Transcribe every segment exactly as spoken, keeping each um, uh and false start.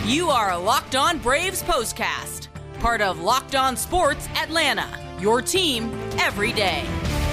You are Locked On Braves Postcast, part of Locked On Sports Atlanta, your team every day.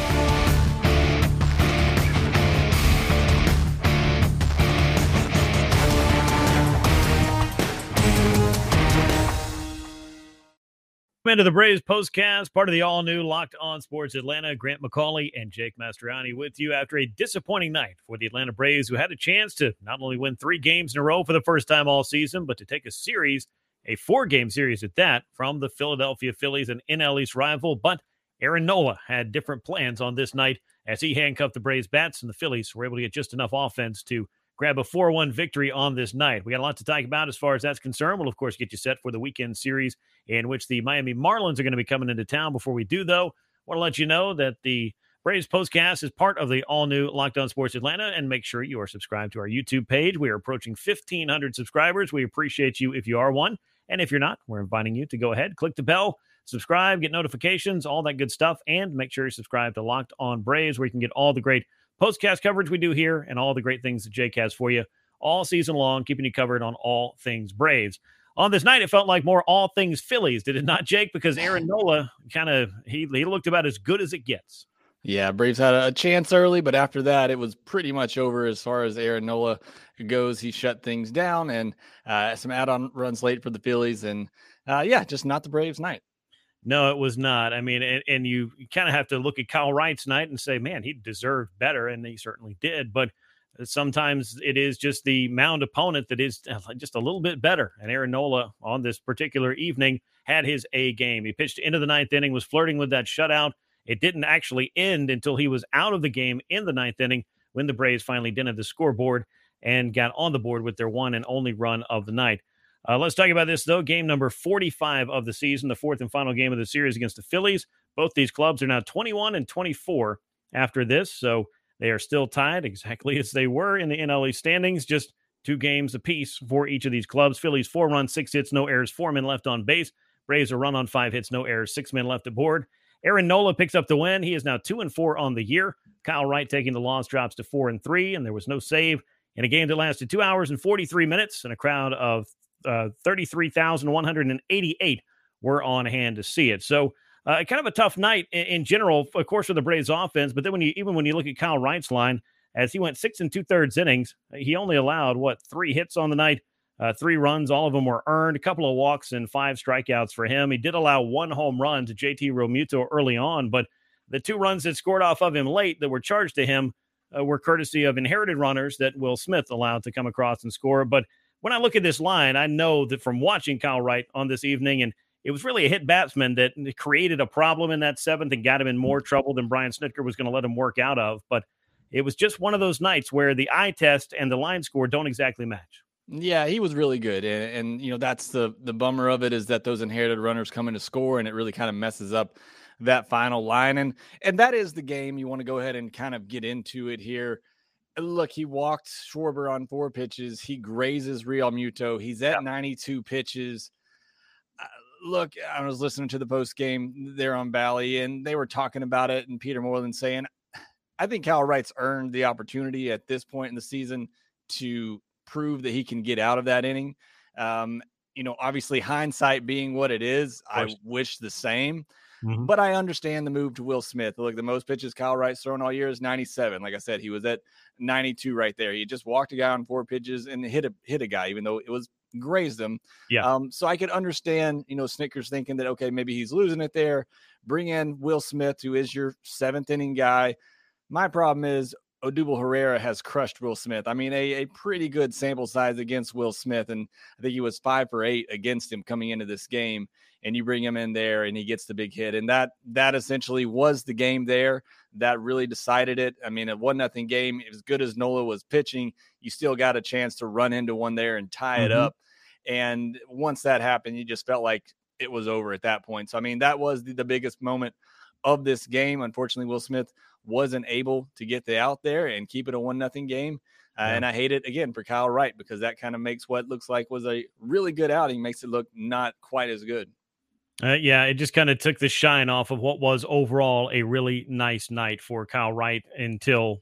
Into the Braves Postcast, part of the all-new Locked On Sports Atlanta. Grant McCauley and Jake Mastriani with you after a disappointing night for the Atlanta Braves, who had a chance to not only win three games in a row for the first time all season, but to take a series, a four-game series at that, from the Philadelphia Phillies, an N L East rival. But Aaron Nola had different plans on this night as he handcuffed the Braves bats, and the Phillies were able to get just enough offense to grab a four one victory on this night. We got a lot to talk about as far as that's concerned. We'll, of course, get you set for the weekend series in which the Miami Marlins are going to be coming into town. Before we do, though, I want to let you know that the Braves Postcast is part of the all-new Locked On Sports Atlanta, and make sure you are subscribed to our YouTube page. We are approaching fifteen hundred subscribers. We appreciate you if you are one, and if you're not, we're inviting you to go ahead, click the bell, subscribe, get notifications, all that good stuff, and make sure you subscribe to Locked On Braves, where you can get all the great postcast coverage we do here and all the great things that Jake has for you all season long, keeping you covered on all things Braves. On this night, it felt like more all things Phillies, did it not, Jake? Because Aaron Nola kind of, he, he looked about as good as it gets. Yeah, Braves had a chance early, but after that, it was pretty much over as far as Aaron Nola goes. He shut things down, and uh, some add-on runs late for the Phillies, and uh, yeah, just not the Braves' night. No, it was not. I mean, and, and you kind of have to look at Kyle Wright's night and say, man, he deserved better, and he certainly did. But sometimes it is just the mound opponent that is just a little bit better. And Aaron Nola on this particular evening had his A game. He pitched into the ninth inning, was flirting with that shutout. It didn't actually end until he was out of the game in the ninth inning when the Braves finally dented the scoreboard and got on the board with their one and only run of the night. Uh, let's talk about this, though. Game number forty-five of the season, the fourth and final game of the series against the Phillies. Both these clubs are now twenty-one and twenty-four after this, so they are still tied exactly as they were in the N L East standings, just two games apiece for each of these clubs. Phillies, four runs, six hits, no errors, four men left on base. Braves, a run on five hits, no errors, six men left aboard. Aaron Nola picks up the win. He is now two and four on the year. Kyle Wright taking the loss drops to four and three, and there was no save in a game that lasted two hours and forty-three minutes, and a crowd of Uh, thirty-three thousand one hundred eighty-eight were on hand to see it. So uh, kind of a tough night in, in general, of course, for the Braves offense. But then when you even when you look at Kyle Wright's line, as he went six and two thirds innings, he only allowed, what, three hits on the night, uh, three runs. All of them were earned, a couple of walks and five strikeouts for him. He did allow one home run to J T Realmuto early on, but the two runs that scored off of him late that were charged to him uh, were courtesy of inherited runners that Will Smith allowed to come across and score. But when I look at this line, I know that from watching Kyle Wright on this evening, and it was really a hit batsman that created a problem in that seventh and got him in more trouble than Brian Snitker was going to let him work out of. But it was just one of those nights where the eye test and the line score don't exactly match. Yeah, he was really good. And, and you know, that's the, the bummer of it, is that those inherited runners come in to score, and it really kind of messes up that final line. And, and that is the game. You want to go ahead and kind of get into it here. Look, he walked Schwarber on four pitches. He grazes Realmuto. He's at ninety-two pitches. Uh, look, I was listening to the post game there on Bally, and they were talking about it, and Peter Moreland saying, I think Kyle Wright's earned the opportunity at this point in the season to prove that he can get out of that inning. Um, you know, obviously hindsight being what it is, I wish the same. Mm-hmm. But I understand the move to Will Smith. Look, the most pitches Kyle Wright's thrown all year is ninety-seven. Like I said, he was at ninety-two right there. He just walked a guy on four pitches and hit a hit a guy, even though it was grazed him. Yeah. Um, so I could understand, you know, Snickers thinking that, okay, maybe he's losing it there. Bring in Will Smith, who is your seventh inning guy. My problem is Odubel Herrera has crushed Will Smith. I mean, a, a pretty good sample size against Will Smith, and I think he was five for eight against him coming into this game. And you bring him in there, and he gets the big hit, and that that essentially was the game there. That really decided it. I mean, a one nothing game. As good as Nola was pitching, you still got a chance to run into one there and tie mm-hmm. it up. And once that happened, you just felt like it was over at that point. So I mean, that was the, the biggest moment of this game. Unfortunately, Will Smith wasn't able to get the out there and keep it a one nothing game. Uh, yeah. And I hate it again for Kyle Wright, because that kind of makes what looks like was a really good outing, makes it look not quite as good. Uh, yeah, it just kind of took the shine off of what was overall a really nice night for Kyle Wright until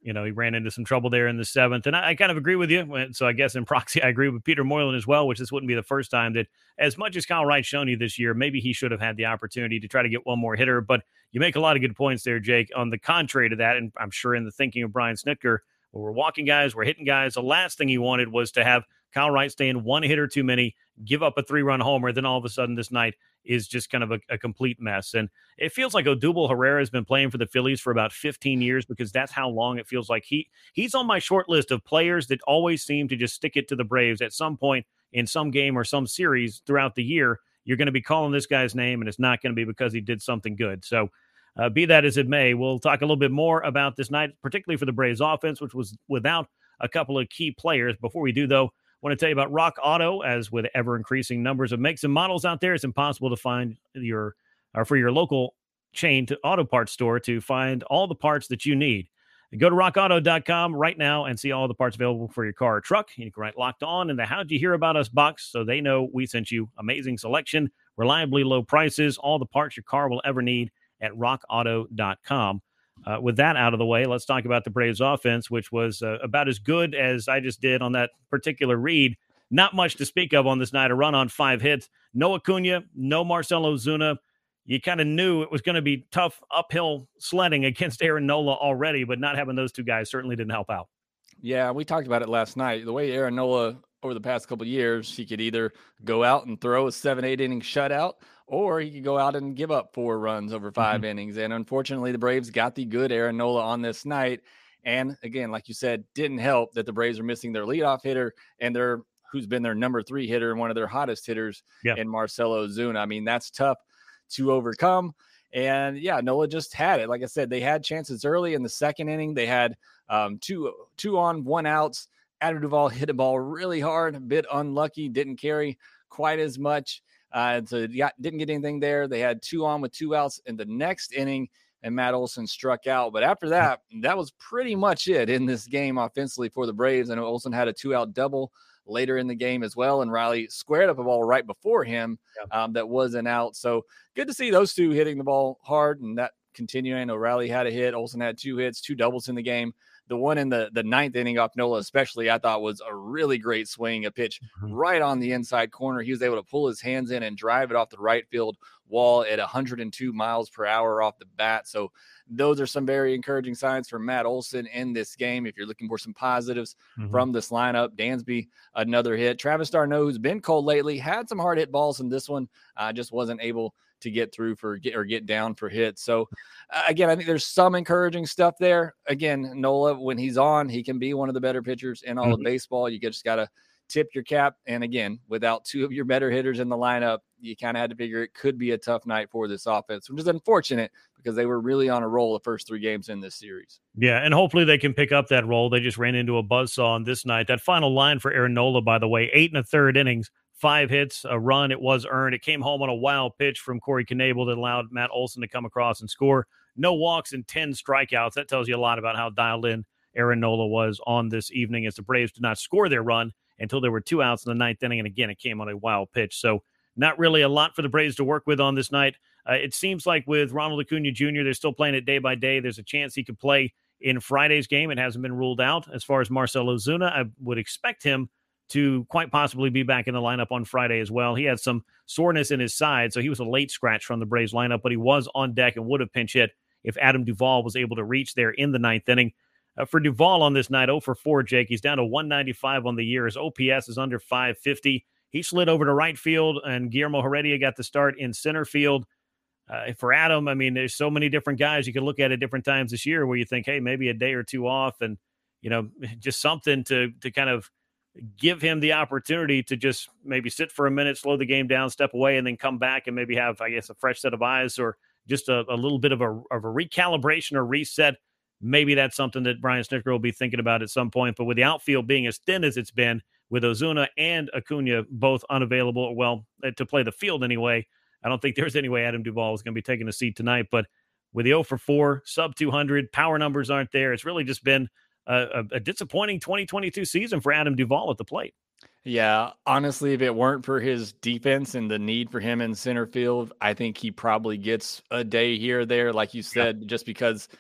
You know, he ran into some trouble there in the seventh. And I, I kind of agree with you. So I guess in proxy, I agree with Peter Moylan as well, which this wouldn't be the first time that, as much as Kyle Wright's shown you this year, maybe he should have had the opportunity to try to get one more hitter. But you make a lot of good points there, Jake. On the contrary to that, and I'm sure in the thinking of Brian Snitker, well, we're walking guys, we're hitting guys. The last thing he wanted was to have Kyle Wright stay in one hitter too many, give up a three-run homer. Then all of a sudden this night is just kind of a, a complete mess. And it feels like Odubel Herrera has been playing for the Phillies for about fifteen years, because that's how long it feels like. He he's on my short list of players that always seem to just stick it to the Braves at some point in some game or some series throughout the year. You're going to be calling this guy's name, and it's not going to be because he did something good. So uh, be that as it may, we'll talk a little bit more about this night, particularly for the Braves offense, which was without a couple of key players. Before we do, though, I want to tell you about Rock Auto. As with ever-increasing numbers of makes and models out there, it's impossible to find your, or for your local chain to auto parts store to find all the parts that you need. Go to rock auto dot com right now and see all the parts available for your car or truck. You can write Locked On in the How'd You Hear About Us box so they know we sent you. Amazing selection, reliably low prices, all the parts your car will ever need at rock auto dot com. Uh, with that out of the way, let's talk about the Braves offense, which was uh, about as good as I just did on that particular read. Not much to speak of on this night. A run on five hits. No Acuna, no Marcell Ozuna. You kind of knew it was going to be tough uphill sledding against Aaron Nola already, but not having those two guys certainly didn't help out. Yeah, we talked about it last night. The way Aaron Nola over the past couple of years, he could either go out and throw a seven, eight inning shutout, or he could go out and give up four runs over five mm-hmm. innings. And unfortunately, the Braves got the good Aaron Nola on this night. And again, like you said, didn't help that the Braves are missing their leadoff hitter and their who's been their number three hitter and one of their hottest hitters yeah. in Marcell Ozuna. I mean, that's tough to overcome. And yeah, Nola just had it. Like I said, they had chances early in the second inning. They had um, two, two on, one outs. Adam Duvall hit a ball really hard, a bit unlucky, didn't carry quite as much. Uh, so yeah, didn't get anything there. They had two on with two outs in the next inning, and Matt Olson struck out. But after that, that was pretty much it in this game offensively for the Braves. I know Olson had a two-out double later in the game as well, and Riley squared up a ball right before him yeah. um, that wasn't out. So good to see those two hitting the ball hard, and that continuing. I know Riley had a hit. Olson had two hits, two doubles in the game. The one in the, the ninth inning off Nola especially, I thought was a really great swing, a pitch mm-hmm. right on the inside corner. He was able to pull his hands in and drive it off the right field wall at one hundred two miles per hour off the bat. So those are some very encouraging signs for Matt Olson in this game. If you're looking for some positives mm-hmm. from this lineup, Dansby, another hit. Travis d'Arnaud, who's been cold lately, had some hard hit balls in this one. Uh, just wasn't able to get through for get or get down for hits. So uh, again, I think there's some encouraging stuff there. Again, Nola, when he's on, he can be one of the better pitchers in all mm-hmm. of baseball. You just got to tip your cap. And again, without two of your better hitters in the lineup, you kind of had to figure it could be a tough night for this offense, which is unfortunate because they were really on a roll the first three games in this series. Yeah, and hopefully they can pick up that roll. They just ran into a buzzsaw on this night. That final line for Aaron Nola, by the way, eight and a third innings, five hits, a run. It was earned. It came home on a wild pitch from Corey Knebel that allowed Matt Olson to come across and score. No walks and ten strikeouts. That tells you a lot about how dialed in Aaron Nola was on this evening, as the Braves did not score their run until there were two outs in the ninth inning. And again, it came on a wild pitch. So not really a lot for the Braves to work with on this night. Uh, it seems like with Ronald Acuna Junior, they're still playing it day by day. There's a chance he could play in Friday's game. It hasn't been ruled out. As far as Marcell Ozuna, I would expect him to quite possibly be back in the lineup on Friday as well. He had some soreness in his side, so he was a late scratch from the Braves lineup, but he was on deck and would have pinch hit if Adam Duvall was able to reach there in the ninth inning. Uh, for Duvall on this night, oh for four, Jake. He's down to one ninety-five on the year. His O P S is under five fifty. He slid over to right field, and Guillermo Heredia got the start in center field. Uh, for Adam, I mean, there's so many different guys you can look at at different times this year where you think, hey, maybe a day or two off and, you know, just something to to kind of give him the opportunity to just maybe sit for a minute, slow the game down, step away, and then come back and maybe have, I guess, a fresh set of eyes or just a, a little bit of a, of a recalibration or reset. Maybe that's something that Brian Snitker will be thinking about at some point. But with the outfield being as thin as it's been, with Ozuna and Acuna both unavailable, well, to play the field anyway, I don't think there's any way Adam Duvall is going to be taking a seat tonight. But with the oh for four, sub two hundred, power numbers aren't there. It's really just been a, a disappointing twenty twenty-two season for Adam Duvall at the plate. Yeah, honestly, if it weren't for his defense and the need for him in center field, I think he probably gets a day here or there, like you said, yeah. just because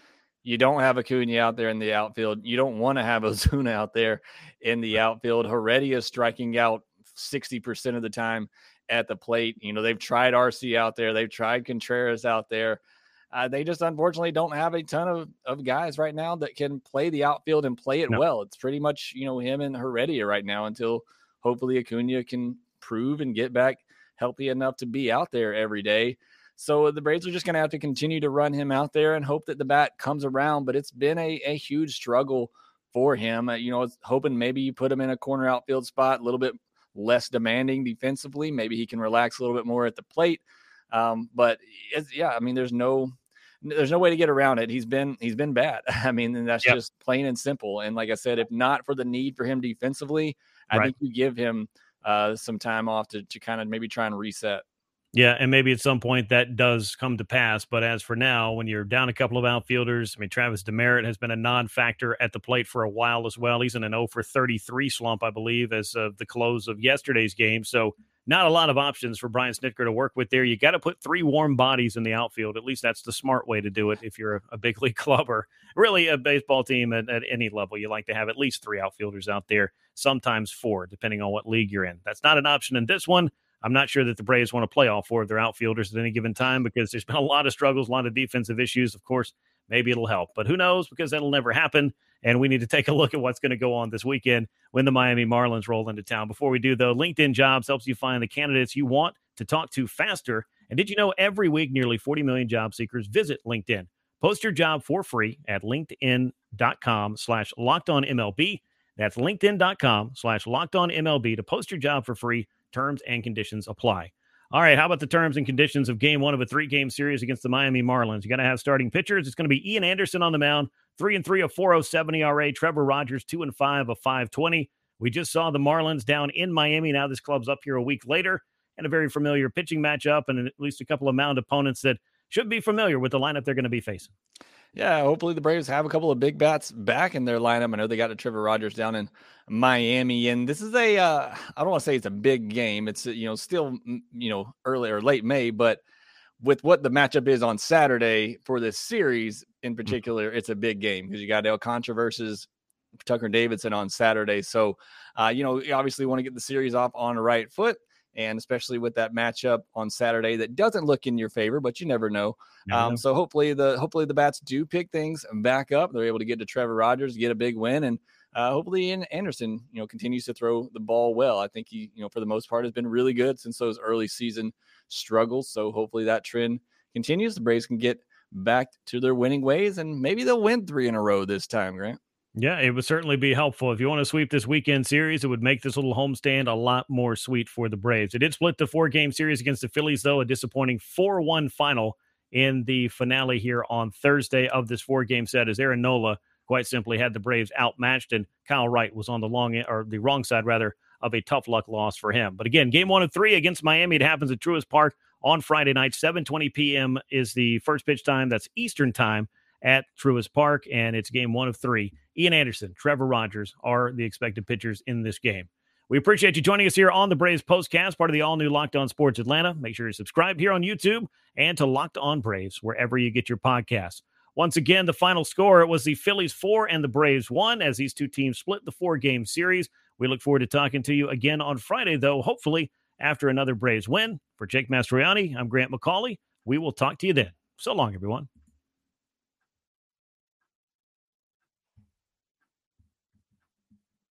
You don't have Acuna out there in the outfield. You don't want to have Ozuna out there in the outfield. Heredia striking out sixty percent of the time at the plate. You know, they've tried R C out there. They've tried Contreras out there. Uh, they just unfortunately don't have a ton of, of guys right now that can play the outfield and play it no. well. It's pretty much, you know, him and Heredia right now until hopefully Acuna can prove and get back healthy enough to be out there every day. So the Braves are just going to have to continue to run him out there and hope that the bat comes around. But it's been a, a huge struggle for him. Uh, you know, hoping maybe you put him in a corner outfield spot, a little bit less demanding defensively. Maybe he can relax a little bit more at the plate. Um, but it's, yeah, I mean, there's no, there's no way to get around it. He's been, he's been bad. I mean, and that's yep. just plain and simple. And like I said, if not for the need for him defensively, I right. think you give him uh, some time off to, to kind of maybe try and reset. Yeah, and maybe at some point that does come to pass. But as for now, when you're down a couple of outfielders, I mean, Travis Demeritte has been a non-factor at the plate for a while as well. He's in an oh for thirty-three slump, I believe, as of the close of yesterday's game. So not a lot of options for Brian Snitker to work with there. You got to put three warm bodies in the outfield. At least that's the smart way to do it if you're a, a big league club or really a baseball team at, at any level. You like to have at least three outfielders out there, sometimes four, depending on what league you're in. That's not an option in this one. I'm not sure that the Braves want to play all four of their outfielders at any given time because there's been a lot of struggles, a lot of defensive issues. Of course, maybe it'll help, but who knows, because that'll never happen. And we need to take a look at what's going to go on this weekend when the Miami Marlins roll into town. Before we do, though, LinkedIn Jobs helps you find the candidates you want to talk to faster. And did you know every week nearly forty million job seekers visit LinkedIn? Post your job for free at linkedin.com slash locked on MLB. That's linkedin.com slash locked on MLB to post your job for free. Terms and conditions apply. All right, how about the terms and conditions of game one of a three-game series against the Miami Marlins? You got to have starting pitchers. It's going to be Ian Anderson on the mound, three and three, a four oh seven E R A. Trevor Rogers, two and five, a five twenty. We just saw the Marlins down in Miami. Now this club's up here a week later, and a very familiar pitching matchup, and at least a couple of mound opponents that should be familiar with the lineup they're going to be facing. Yeah, hopefully the Braves have a couple of big bats back in their lineup. I know they got a Trevor Rogers down in Miami, and this is a, uh, I don't want to say it's a big game. It's, you know, still, you know, early or late May, but with what the matchup is on Saturday for this series in particular, it's a big game because you got Alcantara versus Tucker Davidson on Saturday. So, uh, you know, you obviously want to get the series off on the right foot. And especially with that matchup on Saturday that doesn't look in your favor, but you never know. Never um, know. So hopefully the hopefully the bats do pick things back up. They're able to get to Trevor Rogers, get a big win, and uh, hopefully Ian Anderson, you know, continues to throw the ball well. I think he, you know, for the most part, has been really good since those early season struggles. So hopefully that trend continues. The Braves can get back to their winning ways, and maybe they'll win three in a row this time, Grant. Yeah, it would certainly be helpful. If you want to sweep this weekend series, it would make this little homestand a lot more sweet for the Braves. It did split the four-game series against the Phillies, though, a disappointing four one final in the finale here on Thursday of this four-game set, as Aaron Nola quite simply had the Braves outmatched, and Kyle Wright was on the long end, or the wrong side, rather, of a tough luck loss for him. But again, game one of three against Miami. It happens at Truist Park on Friday night. seven twenty p.m. is the first pitch time. That's Eastern time at Truist Park, and it's game one of three. Ian Anderson, Trevor Rogers are the expected pitchers in this game. We appreciate you joining us here on the Braves Postcast, part of the all-new Locked On Sports Atlanta. Make sure you're subscribed here on YouTube and to Locked On Braves, wherever you get your podcasts. Once again, the final score, it was the Phillies four and the Braves one, as these two teams split the four-game series. We look forward to talking to you again on Friday, though, hopefully after another Braves win. For Jake Mastroianni, I'm Grant McCauley. We will talk to you then. So long, everyone.